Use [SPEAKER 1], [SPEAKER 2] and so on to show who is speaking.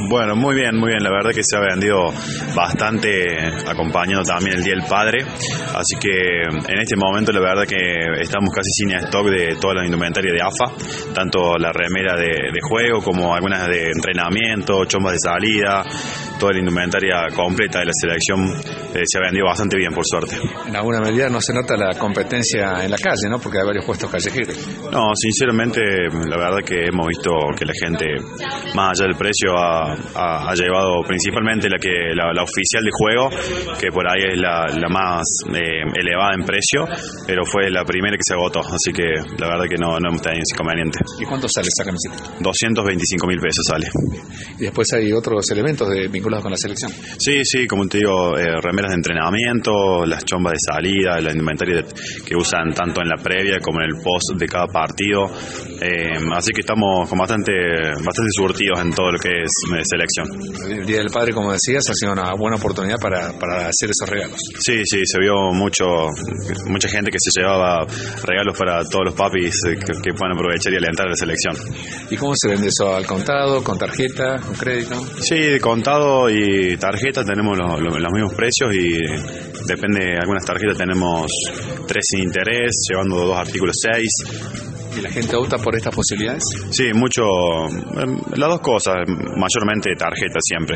[SPEAKER 1] Bueno, muy bien, muy bien. La verdad que se ha vendido bastante, acompañando también el Día del Padre. Así que en este momento la verdad que estamos casi sin stock de toda la indumentaria de AFA, tanto la remera de juego como algunas de entrenamiento, chombas de salida, toda la indumentaria completa de la selección se ha vendido bastante bien, por suerte.
[SPEAKER 2] En alguna medida no se nota la competencia en la calle, ¿no? Porque hay varios puestos callejeros.
[SPEAKER 1] No, sinceramente, la verdad que hemos visto que la gente, más allá del precio, ha llevado principalmente la oficial de juego, que por ahí es la más elevada en precio, pero fue la primera que se agotó, así que la verdad que no hemos tenido ese inconveniente.
[SPEAKER 2] ¿Y cuánto sale esa camiseta?
[SPEAKER 1] 225.000 pesos sale.
[SPEAKER 2] Y después hay otros elementos vinculados con la selección.
[SPEAKER 1] Sí, como te digo, remeras de entrenamiento, las chombas de salida, la indumentaria que usan tanto en la previa como en el post de cada partido. Así que estamos con bastante surtidos en todo lo que es selección.
[SPEAKER 2] El Día del Padre, como decías, ha sido una buena oportunidad para hacer esos regalos.
[SPEAKER 1] Sí, se vio mucha gente que se llevaba regalos para todos los papis que puedan aprovechar y alentar a la selección.
[SPEAKER 2] ¿Y cómo se vende eso? ¿Al contado, con tarjeta, con crédito?
[SPEAKER 1] Sí, de contado y tarjeta tenemos los mismos precios y depende, algunas tarjetas tenemos 3 sin interés, llevando 2 artículos 6.
[SPEAKER 2] ¿Y la gente opta por estas posibilidades?
[SPEAKER 1] Sí, las dos cosas, mayormente tarjeta siempre.